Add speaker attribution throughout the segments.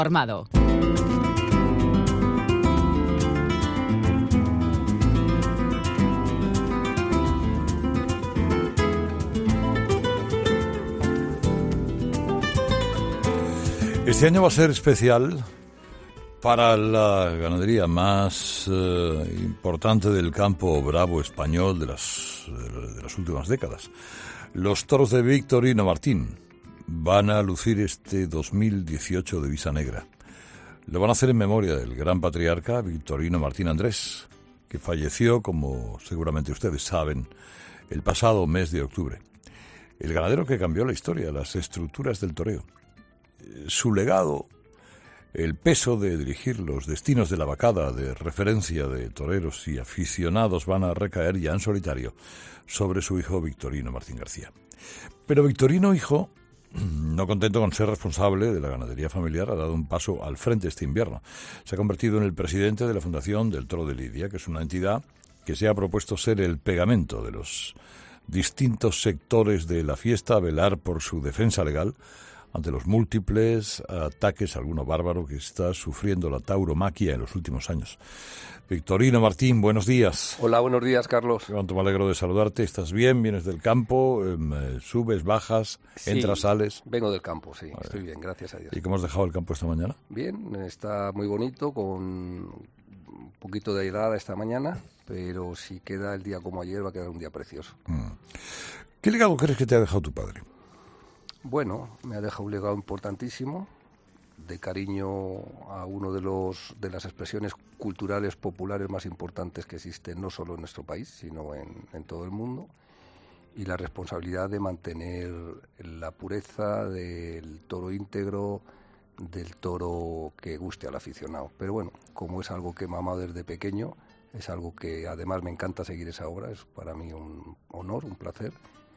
Speaker 1: Informado.
Speaker 2: Este año va a ser especial para la ganadería más importante del campo bravo español de las últimas décadas. Los toros de Victorino Martín van a lucir este 2018 divisa negra. Lo van a hacer en memoria del gran patriarca Victorino Martín Andrés, que falleció, como seguramente ustedes saben, el pasado mes de octubre. El ganadero que cambió la historia, las estructuras del toreo. Su legado, el peso de dirigir los destinos de la vacada, de referencia de toreros y aficionados, van a recaer ya en solitario sobre su hijo Victorino Martín García. Pero Victorino, hijo, no contento con ser responsable de la ganadería familiar, ha dado un paso al frente este invierno. Se ha convertido en el presidente de la Fundación del Toro de Lidia, que es una entidad que se ha propuesto ser el pegamento de los distintos sectores de la fiesta, a velar por su defensa legal ante los múltiples ataques, alguno bárbaro, que está sufriendo la tauromaquia en los últimos años. Victorino Martín, buenos días.
Speaker 3: Hola, buenos días, Carlos.
Speaker 2: Cuánto me alegro de saludarte. ¿Estás bien? ¿Vienes del campo? ¿Subes, bajas, entras, sales?
Speaker 3: Vengo del campo, sí. Estoy bien, gracias a Dios.
Speaker 2: ¿Y cómo has dejado el campo esta mañana?
Speaker 3: Bien, está muy bonito, con un poquito de helada esta mañana, pero si queda el día como ayer va a quedar un día precioso.
Speaker 2: ¿Qué legado crees que te ha dejado tu padre?
Speaker 3: Bueno, me ha dejado un legado importantísimo de cariño a uno de las expresiones culturales populares más importantes que existen, no solo en nuestro país, sino en todo el mundo, y la responsabilidad de mantener la pureza del toro íntegro, del toro que guste al aficionado. Pero bueno, como es algo que he mamado desde pequeño, es algo que además me encanta seguir esa obra, es para mí un honor, un placer,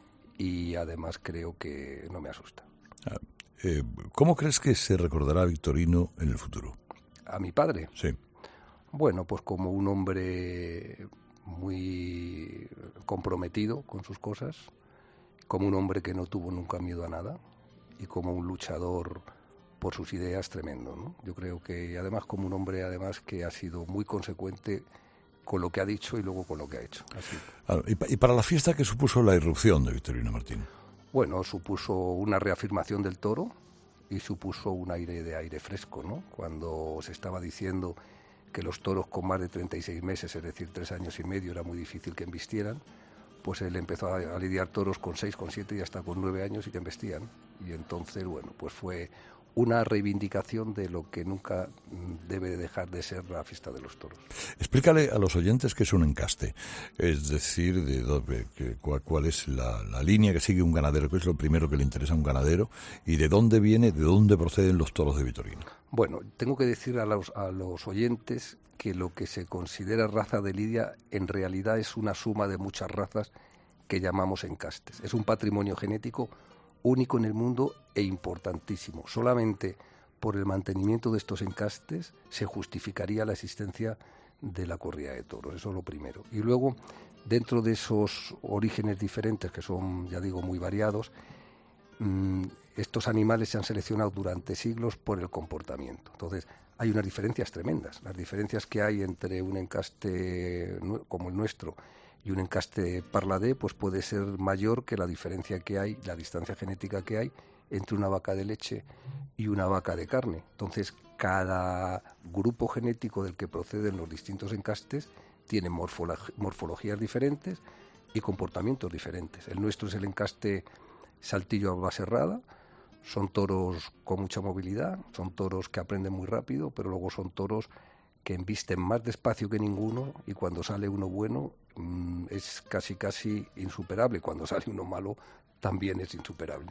Speaker 3: y además creo que no me asusta.
Speaker 2: ¿Cómo crees que se recordará a Victorino en el futuro?
Speaker 3: ¿A mi padre?
Speaker 2: Sí.
Speaker 3: Bueno, pues como un hombre muy comprometido con sus cosas, como un hombre que no tuvo nunca miedo a nada y como un luchador por sus ideas tremendo, ¿no? Yo creo que además como un hombre que ha sido muy consecuente con lo que ha dicho y luego con lo que ha hecho. Así.
Speaker 2: ¿Y para la fiesta qué supuso la irrupción de Victorino Martín?
Speaker 3: Bueno, supuso una reafirmación del toro y supuso un aire fresco, ¿no? Cuando se estaba diciendo que los toros con más de 36 meses, es decir, 3 años y medio, era muy difícil que embistieran, pues él empezó a lidiar toros con 6, con 7 y hasta con 9 años y que embestían. Y entonces, bueno, pues fue una reivindicación de lo que nunca debe dejar de ser la fiesta de los toros.
Speaker 2: Explícale a los oyentes qué es un encaste, es decir, cuál es la línea que sigue un ganadero, qué es lo primero que le interesa a un ganadero y de dónde proceden los toros de Victorino.
Speaker 3: Bueno, tengo que decir a los oyentes que lo que se considera raza de lidia en realidad es una suma de muchas razas que llamamos encastes. Es un patrimonio genético único en el mundo e importantísimo. Solamente por el mantenimiento de estos encastes se justificaría la existencia de la corrida de toros. Eso es lo primero. Y luego, dentro de esos orígenes diferentes, que son, ya digo, muy variados, estos animales se han seleccionado durante siglos por el comportamiento. Entonces, hay unas diferencias tremendas. Las diferencias que hay entre un encaste como el nuestro y un encaste parladé, pues puede ser mayor que la diferencia que hay, la distancia genética que hay entre una vaca de leche y una vaca de carne. Entonces, cada grupo genético del que proceden los distintos encastes tiene morfologías diferentes y comportamientos diferentes. El nuestro es el encaste Saltillo Alba Serrada. Son toros con mucha movilidad, son toros que aprenden muy rápido, pero luego son toros que embisten más despacio que ninguno y cuando sale uno bueno es casi insuperable. Cuando sale uno malo también es insuperable.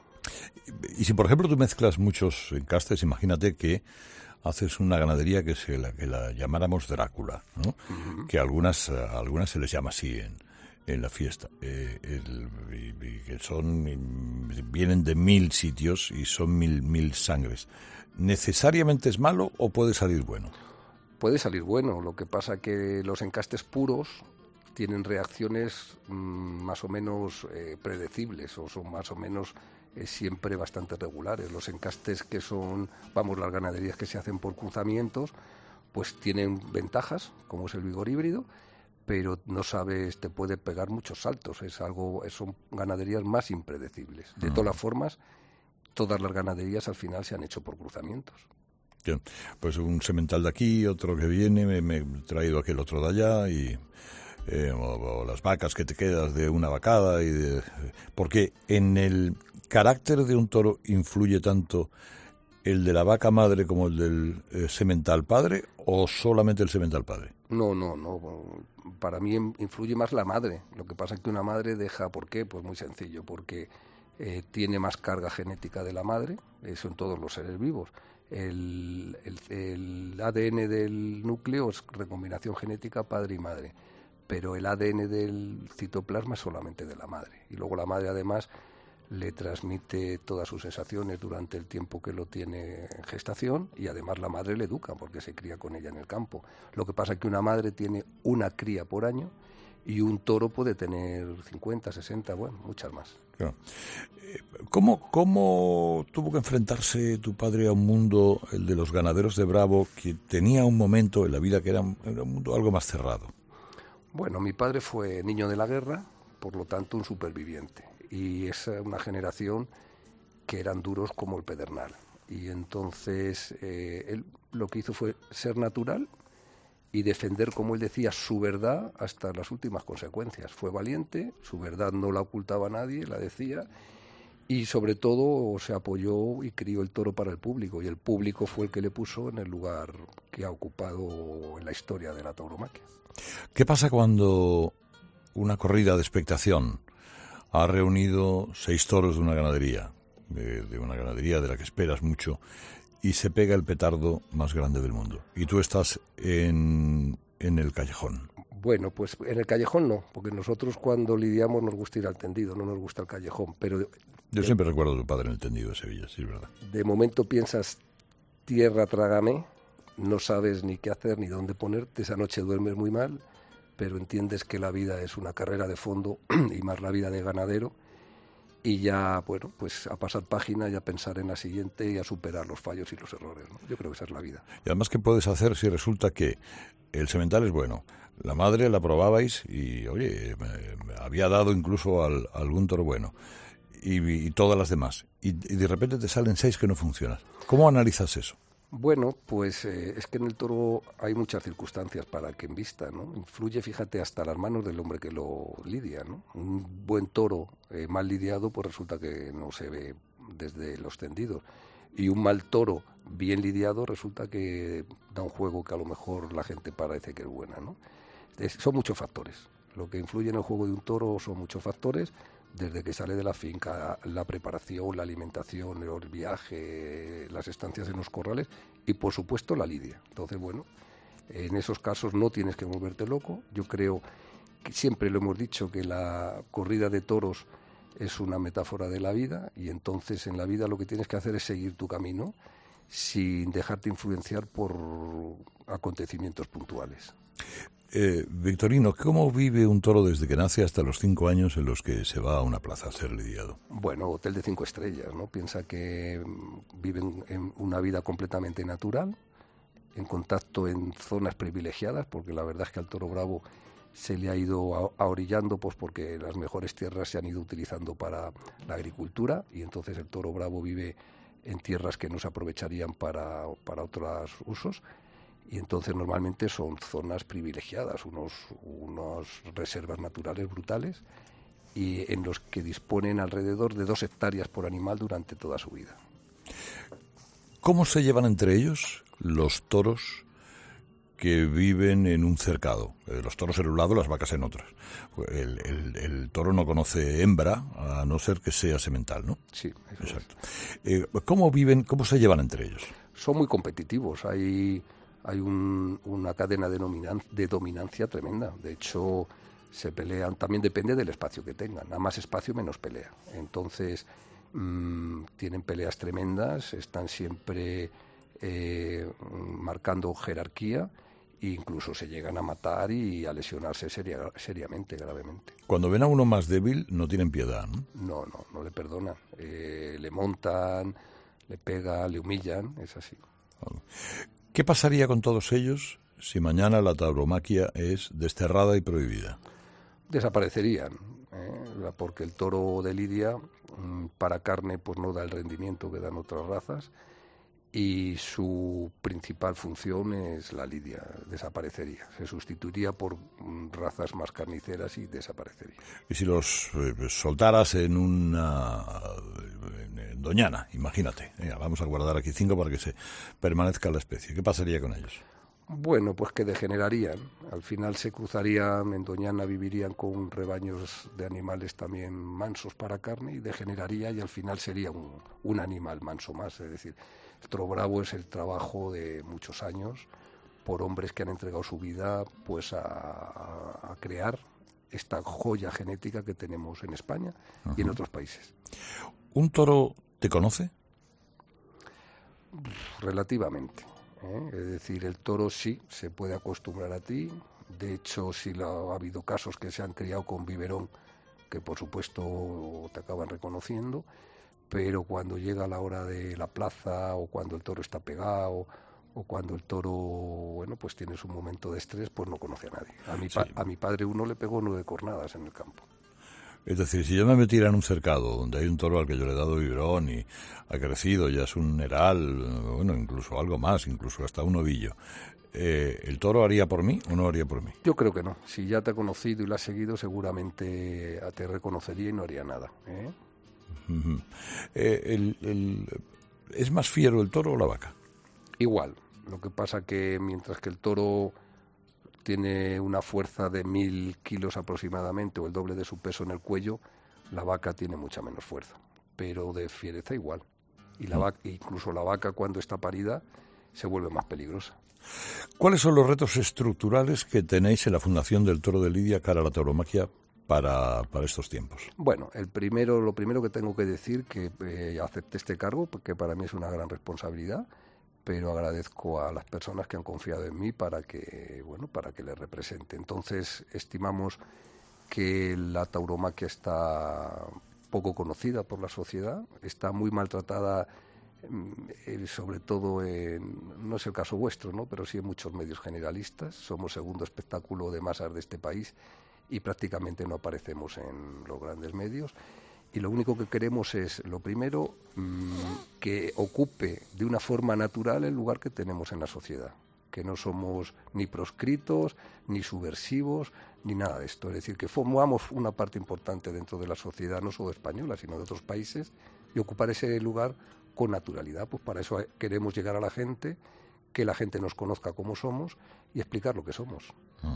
Speaker 2: Y si por ejemplo tú mezclas muchos encastes, imagínate que haces una ganadería que la llamáramos Drácula, ¿no? Uh-huh. Que a algunas se les llama así en la fiesta, y que vienen de 1000 sitios y son mil sangres. ¿Necesariamente es malo o puede salir bueno?
Speaker 3: Puede salir bueno, lo que pasa que los encastes puros tienen reacciones más o menos predecibles o son más o menos siempre bastante regulares. Los encastes que son, las ganaderías que se hacen por cruzamientos, pues tienen ventajas, como es el vigor híbrido, pero no sabes, te puede pegar muchos saltos. Son ganaderías más impredecibles. De todas las formas, todas las ganaderías al final se han hecho por cruzamientos.
Speaker 2: Bien. Pues un semental de aquí, otro que viene, me he traído aquel otro de allá, y o las vacas que te quedas de una vacada, porque en el carácter de un toro influye tanto el de la vaca madre como el del semental padre, o solamente el semental padre.
Speaker 3: No. Para mí influye más la madre. Lo que pasa es que una madre deja, ¿por qué? Pues muy sencillo, porque tiene más carga genética de la madre, eso en todos los seres vivos. El ADN del núcleo es recombinación genética padre y madre, pero el ADN del citoplasma es solamente de la madre. Y luego la madre además le transmite todas sus sensaciones durante el tiempo que lo tiene en gestación, y además la madre le educa porque se cría con ella en el campo. Lo que pasa es que una madre tiene una cría por año y un toro puede tener 50, 60, muchas más.
Speaker 2: Claro. ¿Cómo tuvo que enfrentarse tu padre a un mundo, el de los ganaderos de Bravo, que tenía un momento en la vida que era un mundo algo más cerrado?
Speaker 3: Bueno, mi padre fue niño de la guerra, por lo tanto un superviviente. Y es una generación que eran duros como el pedernal. Y entonces él lo que hizo fue ser natural y defender, como él decía, su verdad hasta las últimas consecuencias. Fue valiente, su verdad no la ocultaba a nadie, la decía, y sobre todo se apoyó y crió el toro para el público, y el público fue el que le puso en el lugar que ha ocupado en la historia de la tauromaquia.
Speaker 2: ¿Qué pasa cuando una corrida de expectación ha reunido 6 toros de una ganadería, de una ganadería de la que esperas mucho, y se pega el petardo más grande del mundo, y tú estás en el callejón?
Speaker 3: Bueno, pues en el callejón no, porque nosotros cuando lidiamos nos gusta ir al tendido, no nos gusta el callejón, pero...
Speaker 2: Yo siempre recuerdo a tu padre en el tendido de Sevilla, sí, es verdad.
Speaker 3: De momento piensas, tierra trágame, no sabes ni qué hacer ni dónde ponerte, esa noche duermes muy mal, pero entiendes que la vida es una carrera de fondo, y más la vida de ganadero, y ya, pues a pasar página y a pensar en la siguiente y a superar los fallos y los errores, ¿no? Yo creo que esa es la vida.
Speaker 2: Y además, ¿qué puedes hacer si resulta que el semental es bueno? La madre la probabais y, oye, me había dado incluso algún toro bueno, y todas las demás, y de repente te salen 6 que no funcionan. ¿Cómo analizas eso?
Speaker 3: Bueno, pues es que en el toro hay muchas circunstancias para que invista, ¿no? Influye, fíjate, hasta las manos del hombre que lo lidia, ¿no? Un buen toro mal lidiado, pues resulta que no se ve desde los tendidos. Y un mal toro bien lidiado resulta que da un juego que a lo mejor la gente parece que es buena, ¿no? Son muchos factores. Lo que influye en el juego de un toro son muchos factores, desde que sale de la finca, la preparación, la alimentación, el viaje, las estancias en los corrales y, por supuesto, la lidia. Entonces, bueno, en esos casos no tienes que volverte loco. Yo creo que siempre lo hemos dicho, que la corrida de toros es una metáfora de la vida, y entonces en la vida lo que tienes que hacer es seguir tu camino sin dejarte influenciar por acontecimientos puntuales.
Speaker 2: Victorino, ¿cómo vive un toro desde que nace hasta los 5 años en los que se va a una plaza a ser lidiado?
Speaker 3: Bueno, hotel de 5 estrellas, ¿no? Piensa que viven en una vida completamente natural, en contacto en zonas privilegiadas, porque la verdad es que al toro bravo se le ha ido ahorillando, pues porque las mejores tierras se han ido utilizando para la agricultura, y entonces el toro bravo vive en tierras que no se aprovecharían para otros usos. Y entonces normalmente son zonas privilegiadas, unos reservas naturales brutales, y en los que disponen alrededor de 2 hectáreas por animal durante toda su vida.
Speaker 2: ¿Cómo se llevan entre ellos los toros que viven en un cercado? Los toros en un lado, las vacas en otras. El toro no conoce hembra, a no ser que sea semental, ¿no?
Speaker 3: Sí, eso
Speaker 2: exacto. ¿Cómo viven, cómo se llevan entre ellos?
Speaker 3: Son muy competitivos, hay una cadena de dominancia tremenda. De hecho, se pelean, también depende del espacio que tengan. A más espacio, menos pelea. Entonces, tienen peleas tremendas, están siempre marcando jerarquía, incluso se llegan a matar y a lesionarse seriamente, gravemente.
Speaker 2: Cuando ven a uno más débil, no tienen piedad, ¿no?
Speaker 3: No le perdonan. Le montan, le pegan, le humillan, es así.
Speaker 2: ¿Qué pasaría con todos ellos si mañana la tauromaquia es desterrada y prohibida?
Speaker 3: Desaparecerían, porque el toro de lidia para carne pues no da el rendimiento que dan otras razas, y su principal función es la lidia. Desaparecería, se sustituiría por razas más carniceras y desaparecería.
Speaker 2: Y si los soltaras en Doñana, imagínate, vamos a guardar aquí 5 para que se permanezca la especie, ¿qué pasaría con ellos?
Speaker 3: Bueno, pues que degenerarían. Al final se cruzarían, en Doñana vivirían con rebaños de animales también mansos para carne, y degeneraría, y al final sería un animal manso más. Es decir, el toro bravo es el trabajo de muchos años por hombres que han entregado su vida pues a crear esta joya genética que tenemos en España y en otros países.
Speaker 2: ¿Un toro te conoce?
Speaker 3: Relativamente. Es decir, el toro sí se puede acostumbrar a ti. De hecho, sí ha habido casos que se han criado con biberón, que por supuesto te acaban reconociendo, pero cuando llega la hora de la plaza, o cuando el toro está pegado, o cuando el toro, bueno, pues tiene su momento de estrés, pues no conoce a nadie. A mi padre uno le pegó 9 cornadas en el campo.
Speaker 2: Es decir, si yo me metiera en un cercado donde hay un toro al que yo le he dado biberón y ha crecido, ya es un heral, bueno, incluso algo más, incluso hasta un ovillo, ¿el toro haría por mí o no haría por mí?
Speaker 3: Yo creo que no. Si ya te ha conocido y lo has seguido, seguramente te reconocería y no haría nada.
Speaker 2: ¿Es más fiero el toro o la vaca?
Speaker 3: Igual. Lo que pasa que mientras que el toro tiene una fuerza de 1000 kilos aproximadamente, o el doble de su peso en el cuello, la vaca tiene mucha menos fuerza, pero de fiereza igual. Y incluso la vaca, cuando está parida, se vuelve más peligrosa.
Speaker 2: ¿Cuáles son los retos estructurales que tenéis en la Fundación del Toro de Lidia cara a la tauromaquia para estos tiempos?
Speaker 3: Bueno, lo primero que tengo que decir, que acepté este cargo, porque para mí es una gran responsabilidad, pero agradezco a las personas que han confiado en mí para que les represente. Entonces, estimamos que la tauromaquia está poco conocida por la sociedad, está muy maltratada, sobre todo no es el caso vuestro, ¿no?, pero sí en muchos medios generalistas. Somos segundo espectáculo de masas de este país y prácticamente no aparecemos en los grandes medios. Y lo único que queremos es, lo primero, que ocupe de una forma natural el lugar que tenemos en la sociedad, que no somos ni proscritos, ni subversivos, ni nada de esto. Es decir, que formamos una parte importante dentro de la sociedad, no solo española, sino de otros países, y ocupar ese lugar con naturalidad. Pues para eso queremos llegar a la gente, que la gente nos conozca como somos y explicar lo que somos.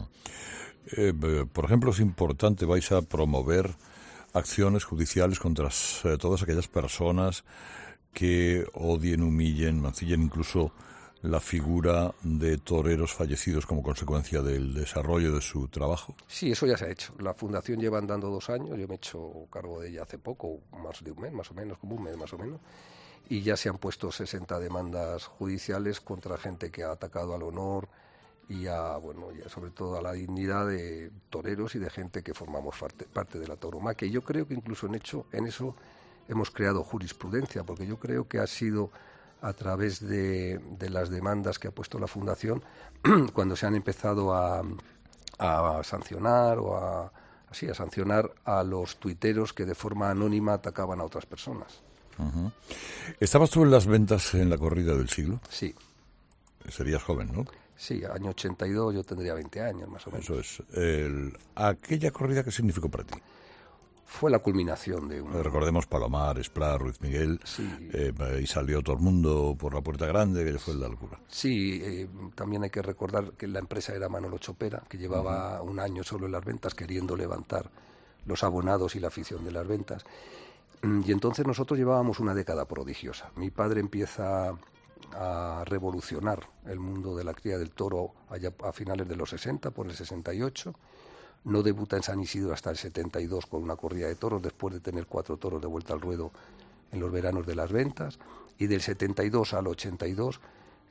Speaker 2: Por ejemplo, es importante, vais a promover acciones judiciales contra todas aquellas personas que odien, humillen, mancillen incluso la figura de toreros fallecidos como consecuencia del desarrollo de su trabajo.
Speaker 3: Sí, eso ya se ha hecho. La Fundación lleva andando 2 años, yo me he hecho cargo de ella hace poco, más de un mes más o menos, como un mes más o menos, y ya se han puesto 60 demandas judiciales contra gente que ha atacado al honor y sobre todo a la dignidad de toreros y de gente que formamos parte de la tauromaquia. Y yo creo que incluso en eso hemos creado jurisprudencia, porque yo creo que ha sido a través de las demandas que ha puesto la Fundación cuando se han empezado a sancionar a sancionar a los tuiteros que de forma anónima atacaban a otras personas.
Speaker 2: Uh-huh. ¿Estabas tú en las ventas en la corrida del siglo?
Speaker 3: Sí.
Speaker 2: Serías joven, ¿no?
Speaker 3: Sí, año 82, yo tendría 20 años más o menos.
Speaker 2: Eso es. ¿Aquella corrida qué significó para ti?
Speaker 3: Fue la culminación de un...
Speaker 2: Recordemos Palomar, Esplá, Ruiz Miguel,
Speaker 3: sí.
Speaker 2: Y salió todo el mundo por la puerta grande, que fue la locura.
Speaker 3: Sí, también hay que recordar que la empresa era Manolo Chopera, que llevaba un año solo en las ventas, queriendo levantar los abonados y la afición de las ventas. Y entonces nosotros llevábamos una década prodigiosa. Mi padre empieza a revolucionar el mundo de la cría del toro allá a finales de los 60, por el 68. No debuta en San Isidro hasta el 72 con una corrida de toros, después de tener 4 toros de vuelta al ruedo en los veranos de las ventas. Y del 72 al 82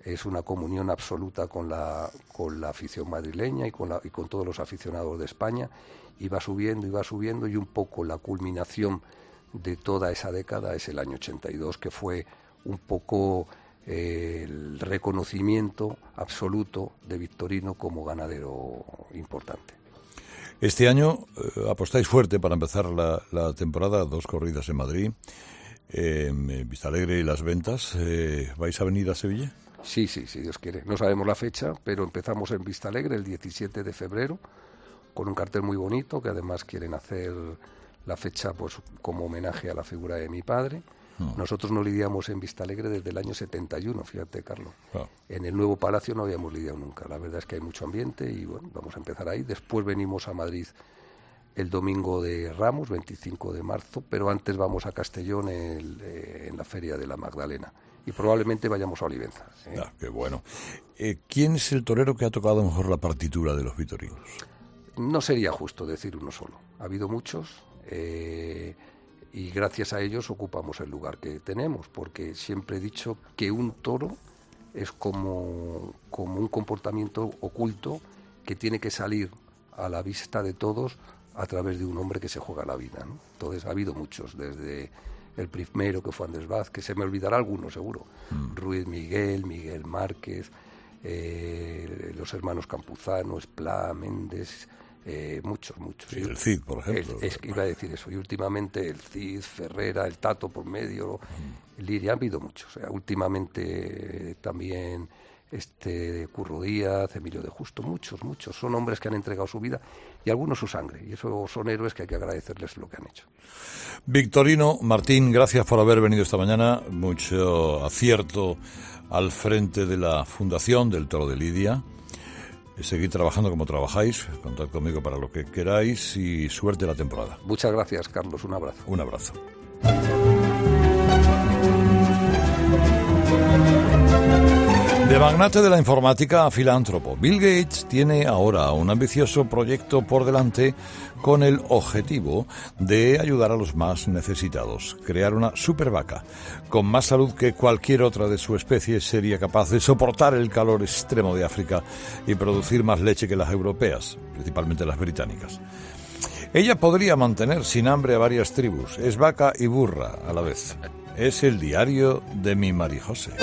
Speaker 3: es una comunión absoluta con la afición madrileña y con todos los aficionados de España, y va subiendo, y un poco la culminación de toda esa década es el año 82, que fue un poco el reconocimiento absoluto de Victorino como ganadero importante.
Speaker 2: Este año apostáis fuerte para empezar la temporada, 2 corridas en Madrid, Vistalegre y Las Ventas. ¿Vais a venir a Sevilla?
Speaker 3: Sí, Dios quiere. No sabemos la fecha, pero empezamos en Vistalegre el 17 de febrero, con un cartel muy bonito, que además quieren hacer la fecha pues como homenaje a la figura de mi padre. Nosotros no lidiamos en Vistalegre desde el año 71, fíjate, Carlos. En el nuevo palacio no habíamos lidiado nunca. La verdad es que hay mucho ambiente y bueno, vamos a empezar ahí. Después venimos a Madrid el domingo de Ramos, 25 de marzo, pero antes vamos a Castellón en la Feria de la Magdalena. Y probablemente vayamos a Olivenza.
Speaker 2: Qué bueno. ¿Quién es el torero que ha tocado mejor la partitura de los vitorinos?
Speaker 3: No sería justo decir uno solo. Ha habido muchos. Y gracias a ellos ocupamos el lugar que tenemos, porque siempre he dicho que un toro es como un comportamiento oculto que tiene que salir a la vista de todos a través de un hombre que se juega la vida, ¿no? Entonces ha habido muchos, desde el primero que fue Andrés Vázquez, se me olvidará alguno seguro, Ruiz Miguel, Miguel Márquez, los hermanos Campuzano, Esplá, Méndez... muchos.
Speaker 2: Sí, el Cid, por ejemplo.
Speaker 3: Iba a decir eso. Y últimamente el Cid, Ferrera, el Tato por medio, Liria, ha habido muchos. Últimamente también Curro Díaz, Emilio de Justo, muchos. Son hombres que han entregado su vida y algunos su sangre. Y esos son héroes que hay que agradecerles lo que han hecho.
Speaker 2: Victorino Martín, gracias por haber venido esta mañana. Mucho acierto al frente de la Fundación del Toro de Lidia. Seguid trabajando como trabajáis, contad conmigo para lo que queráis y suerte la temporada.
Speaker 3: Muchas gracias, Carlos, un abrazo.
Speaker 2: Un abrazo. De magnate de la informática a filántropo, Bill Gates tiene ahora un ambicioso proyecto por delante con el objetivo de ayudar a los más necesitados, crear una supervaca con más salud que cualquier otra de su especie, sería capaz de soportar el calor extremo de África y producir más leche que las europeas, principalmente las británicas. Ella podría mantener sin hambre a varias tribus, es vaca y burra a la vez. Es el diario de mi Marijose.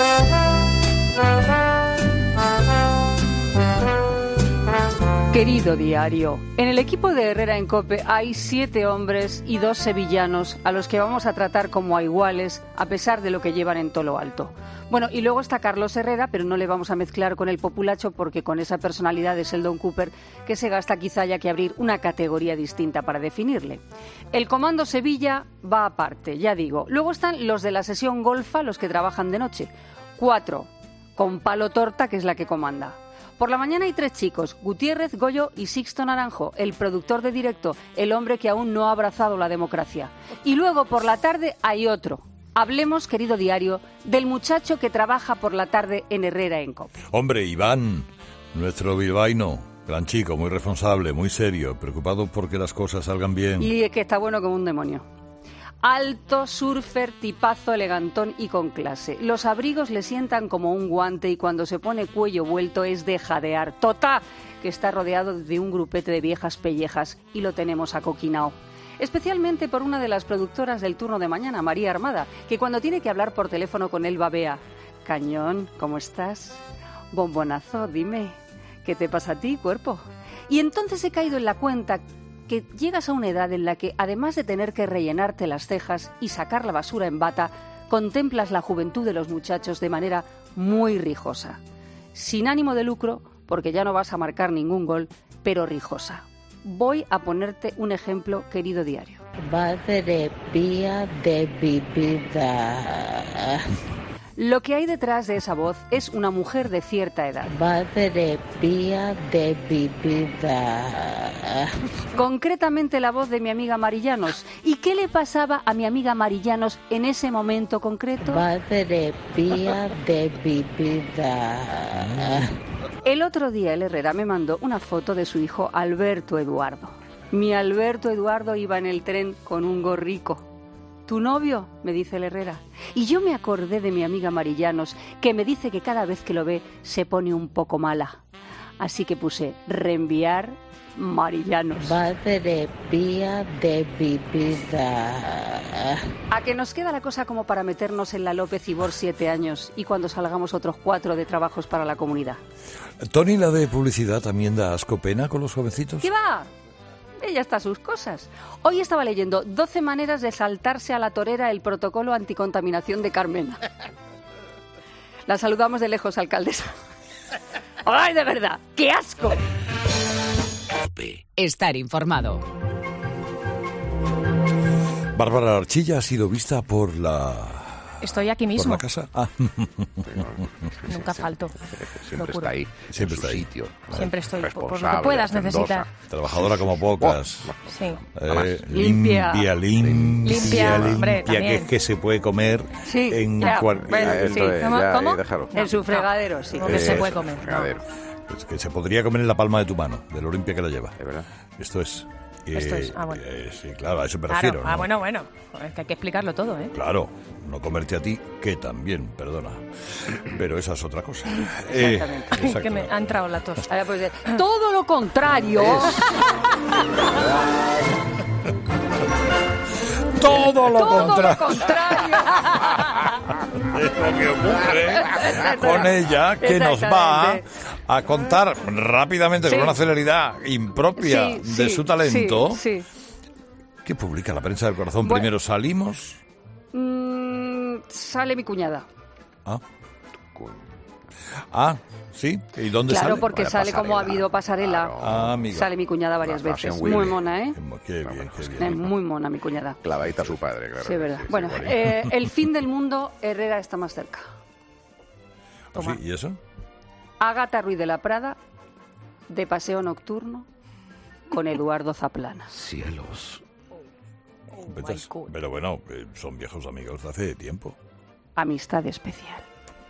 Speaker 1: Querido diario, en el equipo de Herrera en COPE hay 7 hombres y 2 sevillanos a los que vamos a tratar como a iguales a pesar de lo que llevan en todo lo alto. Bueno, y luego está Carlos Herrera, pero no le vamos a mezclar con el populacho porque con esa personalidad de Sheldon Cooper que se gasta quizá haya que abrir una categoría distinta para definirle. El Comando Sevilla va aparte, ya digo. Luego están los de la sesión golfa, los que trabajan de noche. 4, con Palo Torta, que es la que comanda. Por la mañana hay 3 chicos, Gutiérrez, Goyo y Sixto Naranjo, el productor de directo, el hombre que aún no ha abrazado la democracia. Y luego por la tarde hay otro. Hablemos, querido diario, del muchacho que trabaja por la tarde en Herrera en COPE.
Speaker 2: Hombre, Iván, nuestro bilbaíno, gran chico, muy responsable, muy serio, preocupado porque las cosas salgan bien.
Speaker 1: Y es que está bueno como un demonio. Alto, surfer, tipazo, elegantón y con clase. Los abrigos le sientan como un guante y cuando se pone cuello vuelto es de jadear. ¡Tota! Que está rodeado de un grupete de viejas pellejas y lo tenemos acoquinao. Especialmente por una de las productoras del turno de mañana, María Armada, que cuando tiene que hablar por teléfono con él babea. Cañón, ¿cómo estás? Bombonazo, dime, ¿qué te pasa a ti, cuerpo? Y entonces he caído en la cuenta que llegas a una edad en la que, además de tener que rellenarte las cejas y sacar la basura en bata, contemplas la juventud de los muchachos de manera muy rijosa. Sin ánimo de lucro, porque ya no vas a marcar ningún gol, pero rijosa. Voy a ponerte un ejemplo, querido diario.
Speaker 4: Madre mía de mi vida.
Speaker 1: Lo que hay detrás de esa voz es una mujer de cierta edad.
Speaker 4: Madre mía de mi vida.
Speaker 1: Concretamente la voz de mi amiga Marillanos. ¿Y qué le pasaba a mi amiga Marillanos en ese momento concreto?
Speaker 4: Madre mía de mi vida.
Speaker 1: El otro día el Herrera me mandó una foto de su hijo Alberto Eduardo. Mi Alberto Eduardo iba en el tren con un gorrico. ¿Tu novio? Me dice el Herrera. Y yo me acordé de mi amiga Marillanos, que me dice que cada vez que lo ve se pone un poco mala. Así que puse reenviar Marillanos.
Speaker 4: Madre mía de mi vida.
Speaker 1: A que nos queda la cosa como para meternos en la López Ibor 7 años y cuando salgamos otros 4 de trabajos para la comunidad.
Speaker 2: Tony, la de publicidad, también da asco pena con los jovencitos.
Speaker 1: ¿Qué va? Ella está a sus cosas. Hoy estaba leyendo 12 maneras de saltarse a la torera el protocolo anticontaminación de Carmena. La saludamos de lejos, alcaldesa. ¡Ay, de verdad! ¡Qué asco!
Speaker 5: Estar informado.
Speaker 2: Bárbara Archilla ha sido vista por la...
Speaker 6: Estoy aquí
Speaker 2: ¿Por
Speaker 6: mismo.
Speaker 2: la casa? Ah.
Speaker 6: Nunca falto.
Speaker 7: Siempre
Speaker 6: Lo juro.
Speaker 7: está ahí,
Speaker 2: Siempre
Speaker 7: en su
Speaker 2: está ahí.
Speaker 7: sitio.
Speaker 6: Siempre estoy, por lo que
Speaker 7: Responsable,
Speaker 6: puedas
Speaker 7: hacendosa.
Speaker 6: necesitar.
Speaker 2: Trabajadora como pocas.
Speaker 6: Sí.
Speaker 1: Limpia.
Speaker 6: Limpia, hombre,
Speaker 2: que
Speaker 6: también.
Speaker 2: es que se puede comer
Speaker 1: Sí,
Speaker 2: en
Speaker 1: ya,
Speaker 2: cualquier...
Speaker 1: bueno,
Speaker 7: Esto
Speaker 1: sí.
Speaker 7: es, ya,
Speaker 6: ¿Cómo?
Speaker 7: déjalo.
Speaker 1: En su fregadero, sí.
Speaker 6: Como que se
Speaker 7: Eso,
Speaker 6: puede comer.
Speaker 7: fregadero,
Speaker 2: Pues que se podría comer en la palma de tu mano, de lo limpia que la lleva.
Speaker 7: es verdad.
Speaker 2: Esto es...
Speaker 6: Esto es, bueno.
Speaker 2: Sí, claro, a eso me
Speaker 6: Claro.
Speaker 2: refiero. ¿no?
Speaker 6: Bueno. Es que hay que explicarlo todo, ¿eh?
Speaker 2: Claro, no comerte a ti, que también, perdona. Pero esa es otra cosa.
Speaker 1: Exactamente.
Speaker 6: Que me ha entrado la tos.
Speaker 1: Ahora, pues, todo lo contrario.
Speaker 2: Todo lo
Speaker 1: Todo lo
Speaker 2: contrario.
Speaker 1: contrario.
Speaker 2: Es lo que ocurre con ella, que nos va a contar rápidamente,
Speaker 1: Sí.
Speaker 2: con una celeridad impropia
Speaker 1: Sí,
Speaker 2: de
Speaker 1: sí,
Speaker 2: su talento,
Speaker 1: Sí,
Speaker 2: que publica la prensa del corazón.
Speaker 1: Bueno.
Speaker 2: Primero salimos.
Speaker 1: Sale mi cuñada.
Speaker 2: Sí. ¿Y dónde
Speaker 1: Claro,
Speaker 2: sale?
Speaker 1: porque
Speaker 7: Vaya
Speaker 1: sale como ha
Speaker 7: pasarela.
Speaker 1: habido pasarela.
Speaker 7: Claro.
Speaker 2: Ah, amiga.
Speaker 1: Sale mi cuñada varias
Speaker 7: La
Speaker 1: veces.
Speaker 7: Fashion
Speaker 1: Muy
Speaker 7: Week.
Speaker 1: mona, ¿eh?
Speaker 2: Qué bien, qué
Speaker 1: Es
Speaker 2: bien.
Speaker 1: muy mona mi cuñada.
Speaker 7: Clavadita a su padre, claro.
Speaker 1: Sí, es verdad.
Speaker 7: Sí,
Speaker 1: Bueno,
Speaker 7: igual.
Speaker 1: el fin del mundo, Herrera está más cerca.
Speaker 2: ¿Ah, sí? ¿Y eso?
Speaker 1: Ágata Ruiz de la Prada, de paseo nocturno, con Eduardo Zaplana.
Speaker 7: Cielos.
Speaker 2: Petas.
Speaker 6: God.
Speaker 2: Pero bueno, son viejos amigos de hace tiempo.
Speaker 1: Amistad especial.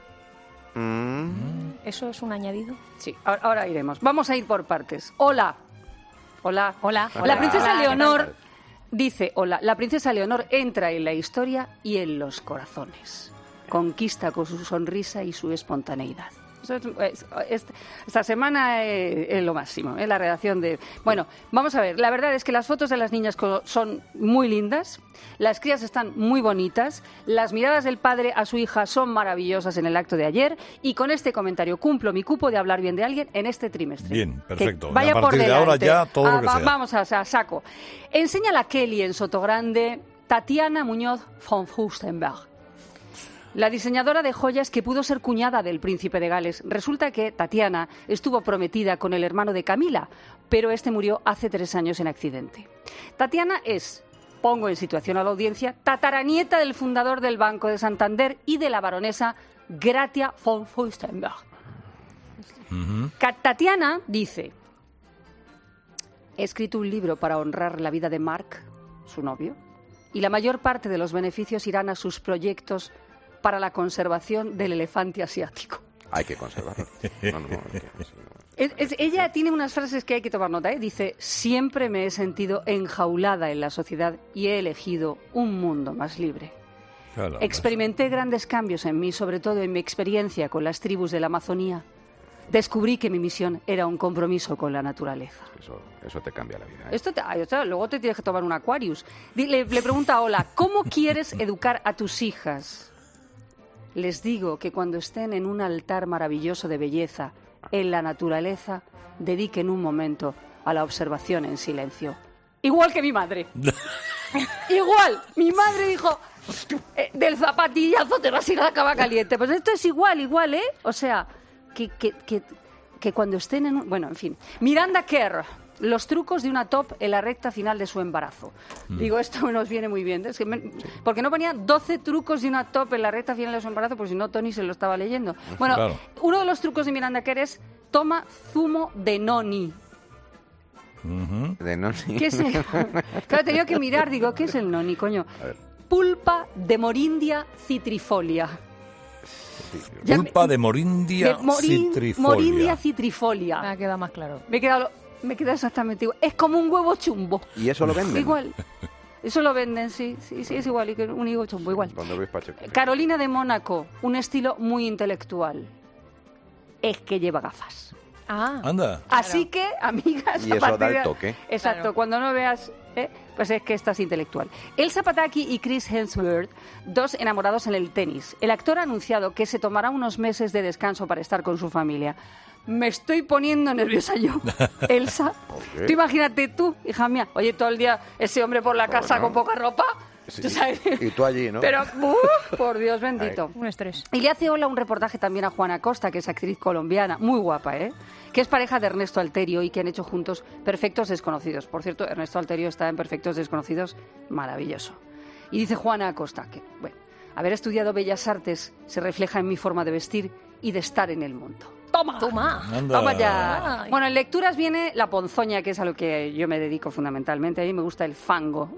Speaker 6: ¿Eso es un añadido?
Speaker 1: Sí, ahora iremos. Vamos a ir por partes. Hola.
Speaker 6: Hola.
Speaker 1: La princesa
Speaker 6: Hola.
Speaker 1: Leonor dice, hola, la princesa Leonor entra en la historia y en los corazones. Conquista con su sonrisa y su espontaneidad. Eso esta semana es lo máximo, la redacción de... Bueno, vamos a ver, la verdad es que las fotos de las niñas son muy lindas, las crías están muy bonitas, las miradas del padre a su hija son maravillosas en el acto de ayer y con este comentario cumplo mi cupo de hablar bien de alguien en este trimestre.
Speaker 2: Bien, perfecto.
Speaker 1: Que vaya
Speaker 2: A partir
Speaker 1: por
Speaker 2: de ahora
Speaker 1: delante.
Speaker 2: ya todo lo que sea.
Speaker 1: Vamos a saco. Enseña la Kelly en Sotogrande, Tatiana Muñoz von Fürstenberg. La diseñadora de joyas que pudo ser cuñada del príncipe de Gales. Resulta que Tatiana estuvo prometida con el hermano de Camila, pero este murió hace 3 años en accidente. Tatiana es, pongo en situación a la audiencia, tataranieta del fundador del Banco de Santander y de la baronesa Gratia von Fürstenberg. Tatiana dice, he escrito un libro para honrar la vida de Mark, su novio, y la mayor parte de los beneficios irán a sus proyectos para la conservación del elefante asiático.
Speaker 7: Hay que conservarlo. No,
Speaker 1: Ella tiene unas frases que hay que tomar nota, ¿eh? Dice, siempre me he sentido enjaulada en la sociedad y he elegido un mundo más libre.
Speaker 2: Caramba.
Speaker 1: Experimenté grandes cambios en mí, sobre todo en mi experiencia con las tribus de la Amazonía. Descubrí que mi misión era un compromiso con la naturaleza.
Speaker 7: Eso te cambia la vida.
Speaker 1: Luego te tienes que tomar un Aquarius. Le pregunta a Ola, ¿cómo quieres educar a tus hijas? Les digo que cuando estén en un altar maravilloso de belleza, en la naturaleza, dediquen un momento a la observación en silencio. Igual que mi madre. Igual. Mi madre dijo, del zapatillazo te vas a ir a la cama caliente. Pues esto es igual, ¿eh? O sea, que cuando estén en un... Bueno, en fin. Miranda Kerr. Los trucos de una top en la recta final de su embarazo. Digo, esto nos viene muy bien. Es que porque no ponía 12 trucos de una top en la recta final de su embarazo, pues si no, Tony se lo estaba leyendo. Bueno,
Speaker 2: claro.
Speaker 1: Uno de los trucos de Miranda Kerr es toma zumo de noni.
Speaker 7: De noni.
Speaker 1: ¿Qué es el... Claro, he tenido que mirar, digo, ¿qué es el noni, coño?
Speaker 7: A ver.
Speaker 1: Pulpa de Morindia citrifolia.
Speaker 2: Pulpa de Morindia citrifolia.
Speaker 1: Morindia citrifolia.
Speaker 6: Me ha quedado más claro.
Speaker 1: Me queda exactamente igual. Es como un huevo chumbo.
Speaker 7: ¿Y eso lo venden?
Speaker 1: Igual. Eso lo venden, sí, es igual, y que un higo chumbo, igual.
Speaker 7: Cuando ves Pacheco.
Speaker 1: Carolina de Mónaco, un estilo muy intelectual. Es que lleva gafas.
Speaker 6: Ah,
Speaker 2: Anda.
Speaker 1: Así que, amigas...
Speaker 7: Y
Speaker 1: a
Speaker 7: eso
Speaker 1: partir
Speaker 7: da el
Speaker 1: de-
Speaker 7: toque.
Speaker 1: Exacto,
Speaker 6: Claro.
Speaker 1: cuando no veas... pues es que estás intelectual. Elsa Pataky y Chris Hemsworth, dos enamorados en el tenis. El actor ha anunciado que se tomará unos meses de descanso para estar con su familia. Me estoy poniendo nerviosa yo, Elsa.
Speaker 7: ¿Por qué?
Speaker 1: Tú imagínate tú, hija mía, oye, todo el día ese hombre por la casa
Speaker 7: Bueno.
Speaker 1: con poca ropa.
Speaker 7: Sí,
Speaker 1: ¿Tú sabes?
Speaker 7: y tú allí, ¿no?
Speaker 1: Pero, por Dios bendito.
Speaker 6: un estrés.
Speaker 1: Y le hace hola un reportaje también a Juana Costa, que es actriz colombiana, muy guapa, que es pareja de Ernesto Alterio y que han hecho juntos Perfectos Desconocidos. Por cierto, Ernesto Alterio está en Perfectos Desconocidos, maravilloso. Y dice Juana Costa que, bueno, haber estudiado Bellas Artes se refleja en mi forma de vestir y de estar en el mundo. ¡Toma!
Speaker 6: Toma.
Speaker 2: Anda.
Speaker 1: ¡Toma ya!
Speaker 6: Ay.
Speaker 1: Bueno, en lecturas viene La Ponzoña, que es a lo que yo me dedico fundamentalmente. A mí me gusta el fango,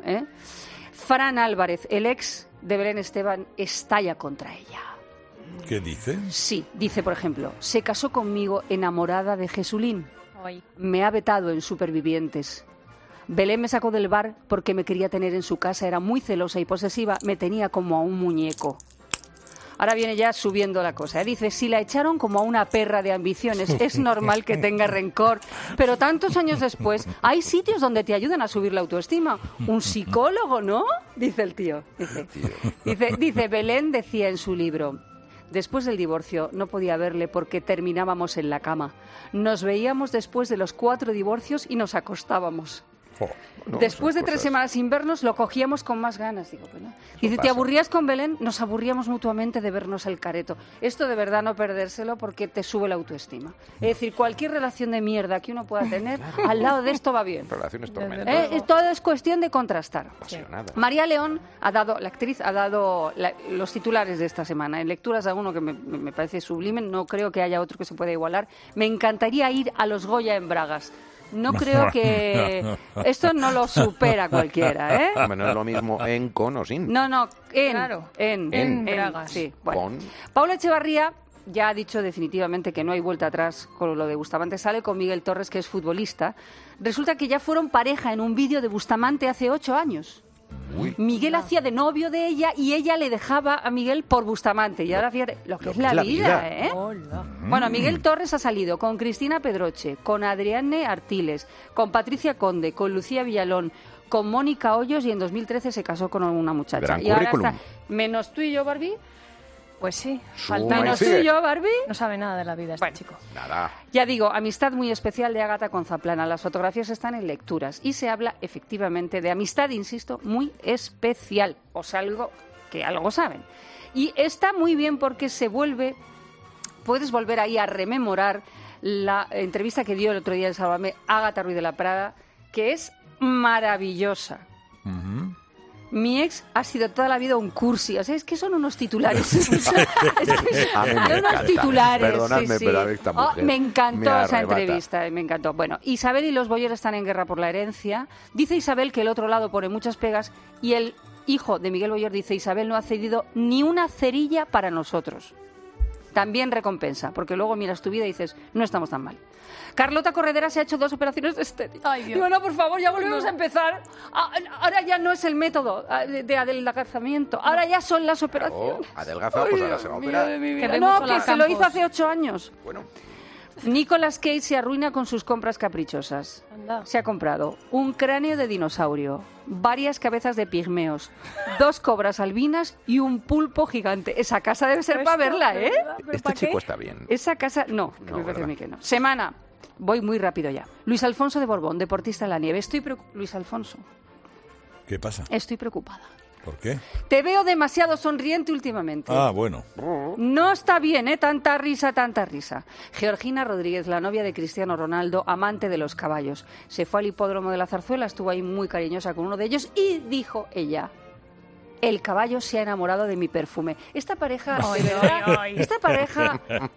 Speaker 1: Fran Álvarez, el ex de Belén Esteban, estalla contra ella.
Speaker 2: ¿Qué dice?
Speaker 1: Sí, dice, por ejemplo, se casó conmigo enamorada de Jesulín.
Speaker 6: Ay.
Speaker 1: Me ha vetado en Supervivientes. Belén me sacó del bar porque me quería tener en su casa, era muy celosa y posesiva, me tenía como a un muñeco. Ahora viene ya subiendo la cosa. Dice, si la echaron como a una perra de ambiciones, es normal que tenga rencor. Pero tantos años después, hay sitios donde te ayudan a subir la autoestima. Un psicólogo, ¿no? Dice el tío. Dice, Belén decía en su libro, después del divorcio no podía verle porque terminábamos en la cama. Nos veíamos después de los 4 divorcios y nos acostábamos.
Speaker 7: No,
Speaker 1: Después de
Speaker 7: son
Speaker 1: 3
Speaker 7: cosas.
Speaker 1: semanas sin vernos, lo cogíamos con más ganas. Digo, pues no. Dice, ¿te
Speaker 7: pasa.
Speaker 1: aburrías con Belén? Nos aburríamos mutuamente de vernos al careto. Esto de verdad no perdérselo porque te sube la autoestima. Es decir, cualquier relación de mierda que uno pueda tener, al lado de esto va bien.
Speaker 7: Relaciones tormentosas.
Speaker 1: Todo es cuestión de contrastar.
Speaker 7: Apasionadas.
Speaker 1: María León la actriz ha dado los titulares de esta semana. En lecturas a uno que me parece sublime, no creo que haya otro que se pueda igualar. Me encantaría ir a los Goya en Bragas. No creo que... Esto no lo supera cualquiera, ¿eh?
Speaker 7: Hombre, no es lo mismo en con o sin.
Speaker 1: No,
Speaker 6: Claro.
Speaker 1: en
Speaker 6: Bragas.
Speaker 1: Sí, bueno.
Speaker 7: Con.
Speaker 1: Paula Echevarría ya ha dicho definitivamente que no hay vuelta atrás con lo de Bustamante. Sale con Miguel Torres, que es futbolista. Resulta que ya fueron pareja en un vídeo de Bustamante hace 8 años.
Speaker 7: Uy.
Speaker 1: Miguel hacía de novio de ella y ella le dejaba a Miguel por Bustamante. Y ahora fíjate lo que es la vida, ¿eh?
Speaker 6: Hola.
Speaker 1: Bueno, Miguel Torres ha salido con Cristina Pedroche, con Adriane Artiles, con Patricia Conde, con Lucía Villalón, con Mónica Hoyos y en 2013 se casó con una muchacha.
Speaker 7: Gran
Speaker 1: Y ahora
Speaker 7: currículum.
Speaker 1: está menos tú y yo, Barbie.
Speaker 6: Pues sí,
Speaker 7: Suma
Speaker 6: falta
Speaker 7: y
Speaker 1: Menos tú
Speaker 7: sigue.
Speaker 1: y yo, Barbie.
Speaker 6: No sabe nada de la vida este
Speaker 1: Bueno.
Speaker 6: chico.
Speaker 7: Nada.
Speaker 1: Ya digo, amistad muy especial de Ágata con Zaplana. Las fotografías están en lecturas y se habla efectivamente de amistad, insisto, muy especial. O sea, algo saben. Y está muy bien porque puedes volver ahí a rememorar la entrevista que dio el otro día en Sálvame Ágata Ruiz de la Prada, que es maravillosa.
Speaker 2: Ujú.
Speaker 1: Mi ex ha sido toda la vida un cursi. O sea, es que son unos titulares.
Speaker 7: A mí me
Speaker 1: Son unos
Speaker 7: encanta.
Speaker 1: titulares.
Speaker 7: Perdonadme,
Speaker 1: sí, sí.
Speaker 7: pero a mí esta mujer
Speaker 1: me encantó
Speaker 7: me
Speaker 1: esa
Speaker 7: arrebata.
Speaker 1: entrevista, me encantó. Bueno, Isabel y los Boyer están en guerra por la herencia. Dice Isabel que el otro lado pone muchas pegas y el hijo de Miguel Boyer dice, Isabel no ha cedido ni una cerilla para nosotros. También recompensa, porque luego miras tu vida y dices, no estamos tan mal. Carlota Corredera se ha hecho 2 operaciones de estética.
Speaker 6: Ay, Dios.
Speaker 1: Digo, no, por favor, ya volvemos a empezar. Ahora ya no es el método de adelgazamiento, ahora ya son las operaciones.
Speaker 7: Adelgaza, pues ahora se va a operar.
Speaker 6: Que ve
Speaker 1: No,
Speaker 6: mucho
Speaker 1: que
Speaker 6: los
Speaker 1: se lo hizo
Speaker 6: campos.
Speaker 1: hace 8 años.
Speaker 7: Bueno,
Speaker 1: Nicolas Cage se arruina con sus compras caprichosas.
Speaker 6: Anda.
Speaker 1: Se ha comprado un cráneo de dinosaurio, varias cabezas de pigmeos, 2 cobras albinas y un pulpo gigante. Esa casa debe ser para verla, ¿eh?
Speaker 7: este chico está bien.
Speaker 1: Esa casa, no, que
Speaker 7: No,
Speaker 1: me parece a mí
Speaker 7: ¿verdad?
Speaker 1: que no. Semana, voy muy rápido ya. Luis Alfonso de Borbón, deportista en la nieve. Luis Alfonso,
Speaker 2: ¿Qué pasa?
Speaker 1: estoy preocupada.
Speaker 2: ¿Por qué?
Speaker 1: Te veo demasiado sonriente últimamente.
Speaker 2: Ah, bueno.
Speaker 1: No está bien, ¿eh? Tanta risa, tanta risa. Georgina Rodríguez, la novia de Cristiano Ronaldo, amante de los caballos. Se fue al hipódromo de la Zarzuela, estuvo ahí muy cariñosa con uno de ellos y dijo ella, el caballo se ha enamorado de mi perfume. Esta pareja,
Speaker 6: Ay,
Speaker 1: de verdad,
Speaker 6: ay, ay.
Speaker 1: esta pareja...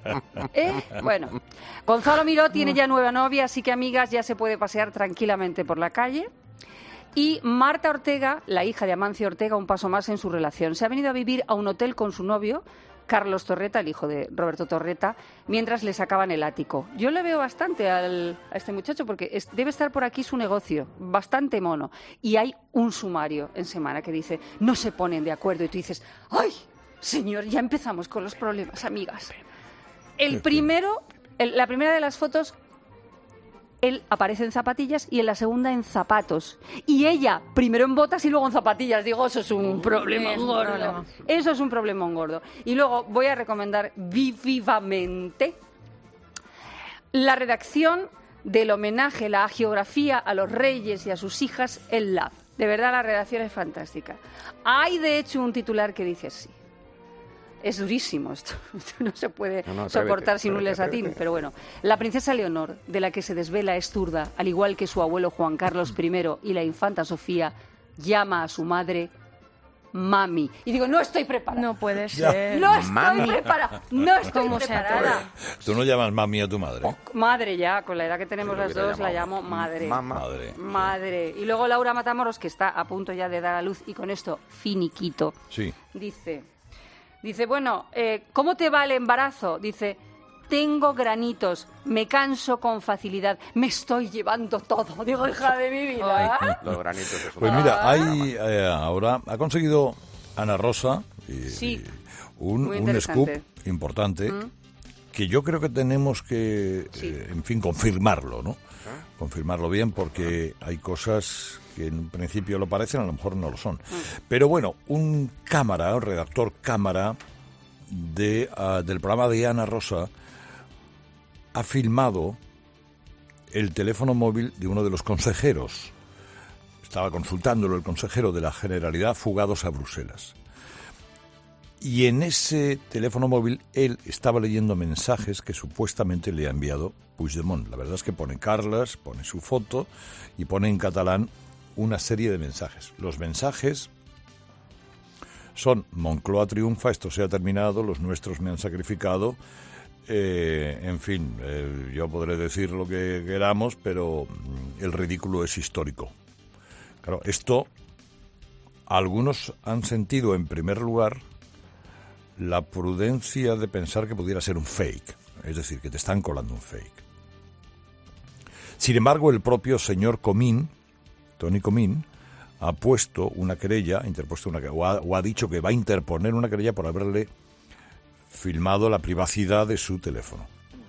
Speaker 1: Bueno, Gonzalo Miró tiene ya nueva novia, así que, amigas, ya se puede pasear tranquilamente por la calle. Y Marta Ortega, la hija de Amancio Ortega, un paso más en su relación. Se ha venido a vivir a un hotel con su novio, Carlos Torreta, el hijo de Roberto Torreta, mientras le sacaban el ático. Yo le veo bastante a este muchacho porque debe estar por aquí su negocio, bastante mono. Y hay un sumario en Semana que dice, no se ponen de acuerdo. Y tú dices, ¡ay, señor, ya empezamos con los problemas, amigas! La primera de las fotos, él aparece en zapatillas y en la segunda en zapatos. Y ella, primero en botas y luego en zapatillas. Digo, eso es un problema gordo. Eso es un problema gordo. Y luego voy a recomendar vivamente la redacción del homenaje, la hagiografía a los reyes y a sus hijas, el Lab. De verdad, la redacción es fantástica. Hay, de hecho, un titular que dice así. Es durísimo esto no se puede soportar sin un lesatín, pero bueno. La princesa Leonor, de la que se desvela es zurda, al igual que su abuelo Juan Carlos I y la infanta Sofía, llama a su madre mami. Y digo, no estoy preparada.
Speaker 6: No puede ser.
Speaker 1: No estoy preparada. No estoy preparada.
Speaker 2: ¿Tú no llamas mami a tu madre?
Speaker 1: Madre ya, con la edad que tenemos las dos, la llamo madre. Madre. Y luego Laura Matamoros, que está a punto ya de dar a luz, y con esto finiquito,
Speaker 2: sí.
Speaker 1: Dice, bueno, ¿cómo te va el embarazo? Dice, tengo granitos, me canso con facilidad, me estoy llevando todo. Digo, hija de mi vida.
Speaker 7: Los granitos.
Speaker 2: Pues mira, hay ahora ha conseguido Ana Rosa un scoop importante que yo creo que tenemos que, en fin, confirmarlo, ¿no? Confirmarlo bien porque hay cosas que en principio lo parecen, a lo mejor no lo son. Pero bueno, un redactor cámara del programa de Ana Rosa ha filmado el teléfono móvil de uno de los consejeros. Estaba consultándolo el consejero de la Generalidad fugados a Bruselas. Y en ese teléfono móvil él estaba leyendo mensajes que supuestamente le ha enviado Puigdemont. La verdad es que pone Carles, pone su foto y pone en catalán una serie de mensajes. Los mensajes son: Moncloa triunfa, esto se ha terminado, los nuestros me han sacrificado. En fin, yo podré decir lo que queramos, pero el ridículo es histórico. Claro, esto algunos han sentido en primer lugar la prudencia de pensar que pudiera ser un fake, es decir, que te están colando un fake. Sin embargo, el propio señor Comín, Toni Comín, ha puesto una querella, o ha dicho que va a interponer una querella por haberle filmado la privacidad de su teléfono.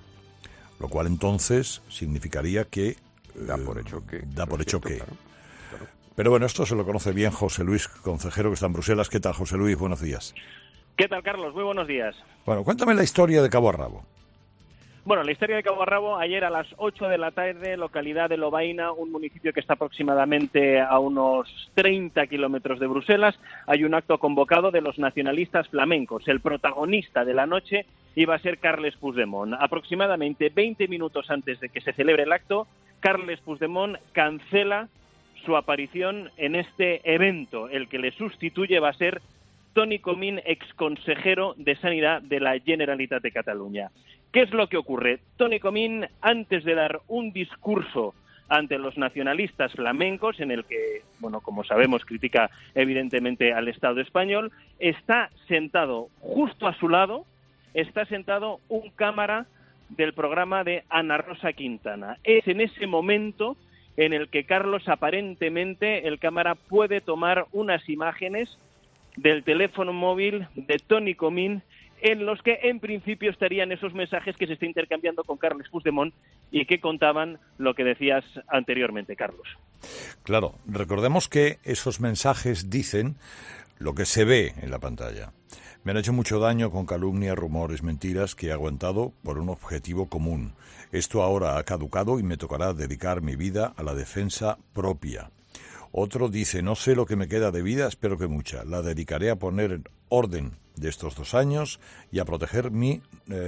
Speaker 2: Lo cual entonces significaría que
Speaker 7: da por hecho que.
Speaker 2: Claro. Pero bueno, esto se lo conoce bien José Luis, consejero que está en Bruselas. ¿Qué tal, José Luis? Buenos días.
Speaker 5: ¿Qué tal, Carlos? Muy buenos días.
Speaker 2: Bueno, cuéntame la historia de Cabo a Rabo.
Speaker 5: Bueno, la historia de Cabo a Rabo, ayer a las 8 de la tarde, localidad de Lovaina, un municipio que está aproximadamente a unos 30 kilómetros de Bruselas, hay un acto convocado de los nacionalistas flamencos. El protagonista de la noche iba a ser Carles Puigdemont. Aproximadamente 20 minutos antes de que se celebre el acto, Carles Puigdemont cancela su aparición en este evento. El que le sustituye va a ser Toni Comín, exconsejero de Sanidad de la Generalitat de Cataluña. ¿Qué es lo que ocurre? Toni Comín, antes de dar un discurso ante los nacionalistas flamencos, en el que, bueno, como sabemos, critica evidentemente al Estado español, está sentado justo a su lado, está sentado un cámara del programa de Ana Rosa Quintana. Es en ese momento en el que Carlos, aparentemente, el cámara puede tomar unas imágenes del teléfono móvil de Toni Comín, en los que en principio estarían esos mensajes que se está intercambiando con Carles Puigdemont y que contaban lo que decías anteriormente, Carlos.
Speaker 2: Claro, recordemos que esos mensajes dicen lo que se ve en la pantalla. Me han hecho mucho daño con calumnias, rumores, mentiras que he aguantado por un objetivo común. Esto ahora ha caducado y me tocará dedicar mi vida a la defensa propia. Otro dice, no sé lo que me queda de vida, espero que mucha. La dedicaré a poner en orden de estos 2 años y a proteger mi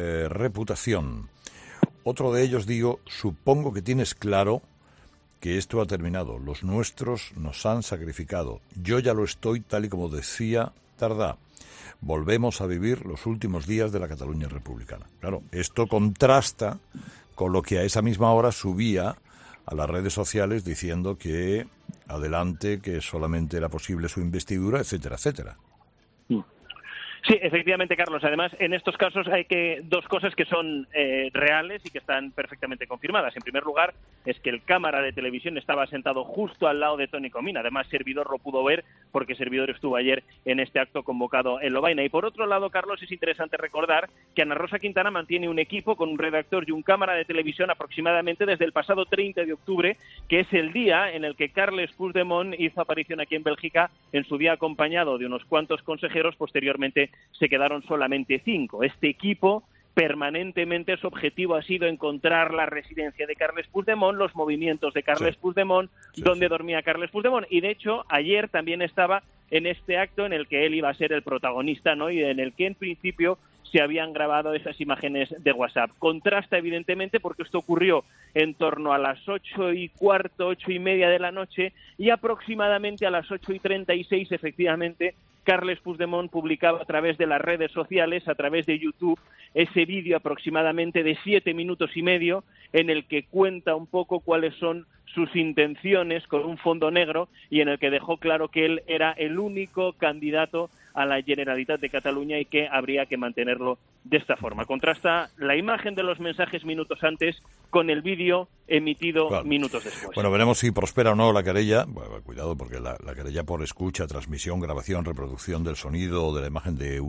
Speaker 2: reputación. Otro de ellos digo, supongo que tienes claro que esto ha terminado. Los nuestros nos han sacrificado. Yo ya lo estoy, tal y como decía Tardá. Volvemos a vivir los últimos días de la Cataluña republicana. Claro, esto contrasta con lo que a esa misma hora subía a las redes sociales diciendo que adelante, que solamente era posible su investidura, etcétera, etcétera.
Speaker 5: Sí, efectivamente, Carlos. Además, en estos casos hay dos cosas que son reales y que están perfectamente confirmadas. En primer lugar, es que el cámara de televisión estaba sentado justo al lado de Toni Comín. Además, Servidor lo pudo ver porque Servidor estuvo ayer en este acto convocado en Lovaina. Y por otro lado, Carlos, es interesante recordar que Ana Rosa Quintana mantiene un equipo con un redactor y un cámara de televisión aproximadamente desde el pasado 30 de octubre, que es el día en el que Carles Puigdemont hizo aparición aquí en Bélgica, en su día acompañado de unos cuantos consejeros. Posteriormente se quedaron solamente 5. Este equipo permanentemente su objetivo ha sido encontrar la residencia de Carles Puigdemont, los movimientos de Carles Puigdemont, dónde dormía Carles Puigdemont, y de hecho ayer también estaba en este acto en el que él iba a ser el protagonista, ¿no? Y en el que en principio se habían grabado esas imágenes de WhatsApp. Contrasta evidentemente porque esto ocurrió en torno a las 8:15, 8:30 de la noche, y aproximadamente a las 8:36 efectivamente Carles Puigdemont publicaba a través de las redes sociales, a través de YouTube, ese vídeo aproximadamente de 7 minutos y medio en el que cuenta un poco cuáles son sus intenciones con un fondo negro y en el que dejó claro que él era el único candidato a la Generalitat de Cataluña y que habría que mantenerlo de esta forma. Contrasta la imagen de los mensajes minutos antes con el vídeo emitido minutos después.
Speaker 2: Bueno, veremos si prospera o no la querella. Bueno, cuidado, porque la querella por escucha, transmisión, grabación, reproducción del sonido o de la imagen de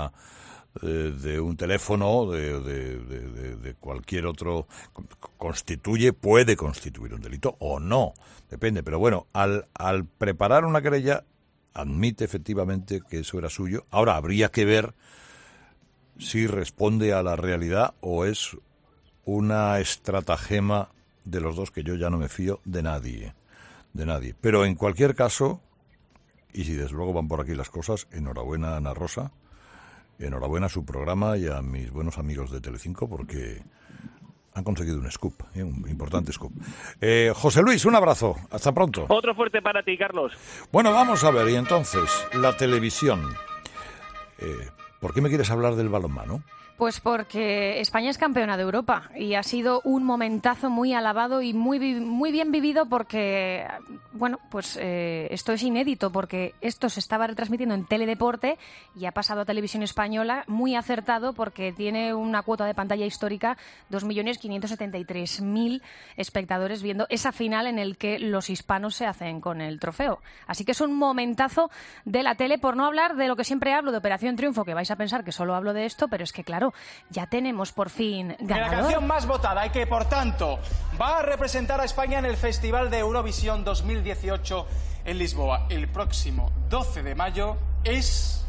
Speaker 2: un teléfono, de cualquier otro, puede constituir un delito o no, depende. Pero bueno, al preparar una querella, admite efectivamente que eso era suyo. Ahora habría que ver si responde a la realidad o es una estratagema de los dos, que yo ya no me fío de nadie. Pero en cualquier caso, y si desde luego van por aquí las cosas, enhorabuena a Ana Rosa, enhorabuena a su programa y a mis buenos amigos de Telecinco, porque han conseguido un scoop, un importante scoop. José Luis, un abrazo, hasta pronto.
Speaker 5: Otro fuerte para ti, Carlos.
Speaker 2: Bueno, vamos a ver, y entonces, la televisión. ¿Por qué me quieres hablar del balonmano?
Speaker 6: Pues porque España es campeona de Europa y ha sido un momentazo muy alabado y muy bien vivido porque, bueno, pues esto es inédito porque esto se estaba retransmitiendo en Teledeporte y ha pasado a Televisión Española, muy acertado porque tiene una cuota de pantalla histórica, 2.573.000 espectadores viendo esa final en el que los hispanos se hacen con el trofeo. Así que es un momentazo de la tele, por no hablar de lo que siempre hablo de Operación Triunfo, que vais a pensar que solo hablo de esto, pero es que claro, ya tenemos por fin ganador.
Speaker 8: La canción más votada y que, por tanto, va a representar a España en el Festival de Eurovisión 2018 en Lisboa el próximo 12 de mayo es...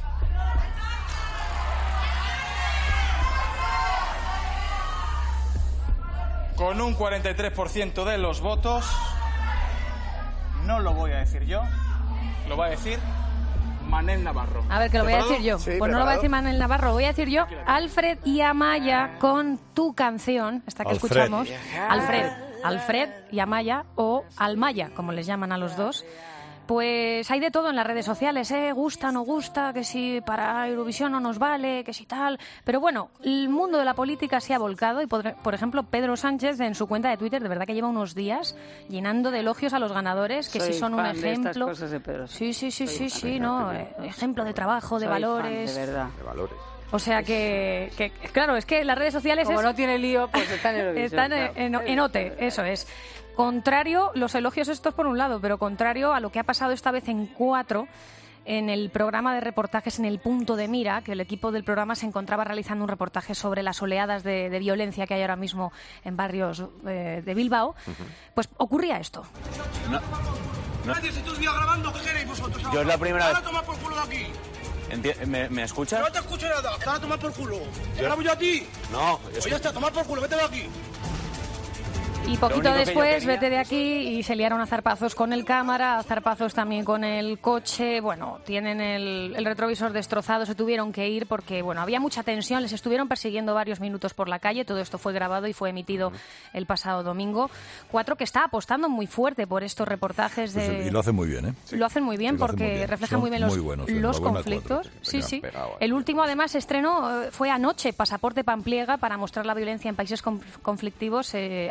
Speaker 8: Con un 43% de los votos, no lo voy a decir yo, lo va a decir Manel Navarro.
Speaker 6: A ver, que lo voy a decir yo. Sí, pues no lo va a decir Manel Navarro, lo voy a decir yo. Alfred y Amaya con Tu Canción, esta que escuchamos. Alfred y Amaya, o Almaya, como les llaman a los dos. Pues hay de todo en las redes sociales, gusta, no gusta, que si para Eurovisión no nos vale, que si tal. Pero bueno, el mundo de la política se ha volcado y, por ejemplo, Pedro Sánchez en su cuenta de Twitter, de verdad que lleva unos días llenando de elogios a los ganadores, que si son un ejemplo.
Speaker 1: De estas cosas de Pedro.
Speaker 6: Sí, no, ejemplo de trabajo, de valores.
Speaker 1: Fan, de verdad.
Speaker 7: De valores.
Speaker 6: O sea que, claro, es que las redes sociales...
Speaker 1: Como no tiene lío, pues están en Eurovisión.
Speaker 6: Están en OTE, eso es. Contrario, los elogios estos por un lado, pero contrario a lo que ha pasado esta vez en 4, en el programa de reportajes En el Punto de Mira, que el equipo del programa se encontraba realizando un reportaje sobre las oleadas de violencia que hay ahora mismo en barrios de Bilbao, pues ocurría esto.
Speaker 9: Nadie se estuviera grabando, ¿qué queréis vosotros?
Speaker 10: Yo es la primera vez.
Speaker 9: ¡Van a tomar por culo de aquí!
Speaker 10: ¿Me escuchas?
Speaker 9: No te escucho nada, te van a tomar por culo. ¿Te grabo yo a ti?
Speaker 10: No.
Speaker 9: Pues ya está, tomar por culo, vete de aquí.
Speaker 6: Y poquito después, vete de aquí, y se liaron a zarpazos con el cámara, a zarpazos también con el coche. Bueno, tienen el retrovisor destrozado, se tuvieron que ir porque, bueno, había mucha tensión, les estuvieron persiguiendo varios minutos por la calle. Todo esto fue grabado y fue emitido el pasado domingo. 4, que está apostando muy fuerte por estos reportajes de...
Speaker 2: Pues, y lo hacen muy bien, ¿eh?
Speaker 6: Sí. Lo hacen muy bien porque reflejan muy bien los conflictos. 4, sí. El último, además, estrenó, fue anoche, Pasaporte Pampliega, para mostrar la violencia en países conflictivos. Ayer fue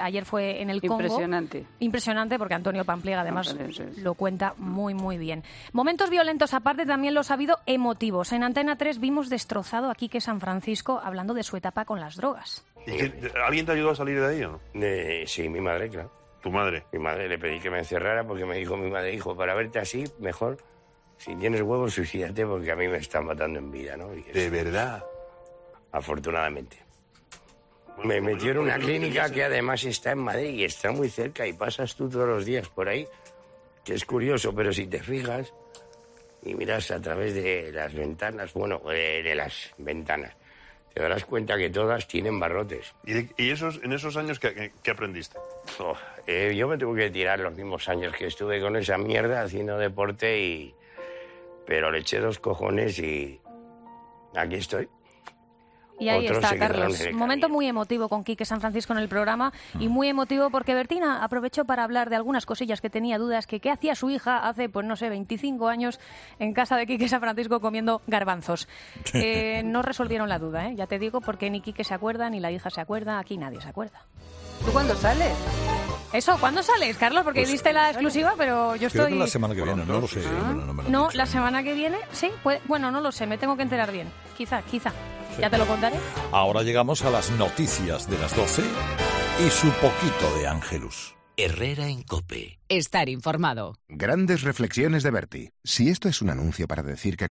Speaker 6: en el Congo.
Speaker 1: Impresionante.
Speaker 6: Impresionante, porque Antonio Pampliega además lo cuenta muy, muy bien. Momentos violentos aparte, también los ha habido emotivos. En Antena 3 vimos destrozado a Quique San Francisco hablando de su etapa con las drogas.
Speaker 7: ¿Alguien te ayudó a salir de ahí o no?
Speaker 11: Sí, mi madre, claro.
Speaker 7: ¿Tu madre?
Speaker 11: Mi madre, le pedí que me encerrara porque me dijo mi madre, hijo, para verte así, mejor, si tienes huevos, suicídate porque a mí me están matando en vida, ¿no?
Speaker 7: ¿De verdad?
Speaker 11: Afortunadamente. Me metió en una clínica que además está en Madrid y está muy cerca y pasas tú todos los días por ahí, que es curioso, pero si te fijas y miras a través de las ventanas, de las ventanas, te darás cuenta que todas tienen barrotes.
Speaker 7: ¿Y en esos años qué aprendiste?
Speaker 11: Yo me tuve que tirar los mismos años que estuve con esa mierda haciendo deporte pero le eché 2 cojones y aquí estoy.
Speaker 6: Y ahí está, Carlos. Un momento muy emotivo con Quique San Francisco en el programa y muy emotivo porque Bertina aprovechó para hablar de algunas cosillas que tenía dudas, que qué hacía su hija hace, 25 años en casa de Quique San Francisco comiendo garbanzos. No resolvieron la duda, ya te digo, porque ni Quique se acuerda, ni la hija se acuerda, aquí nadie se acuerda.
Speaker 1: ¿Tú cuándo sales?
Speaker 6: Eso, ¿cuándo sales, Carlos? Porque diste la exclusiva, pero yo estoy...
Speaker 2: Creo que la semana que viene, no lo sé.
Speaker 6: No, la semana que viene, sí. Bueno, no lo sé, me tengo que enterar bien. Quizá. Sí. Ya te lo contaré.
Speaker 2: Ahora llegamos a las noticias de las 12 y su poquito de Ángelus.
Speaker 12: Herrera en COPE.
Speaker 13: Estar informado.
Speaker 14: Grandes reflexiones de Berti. Si esto es un anuncio para decir que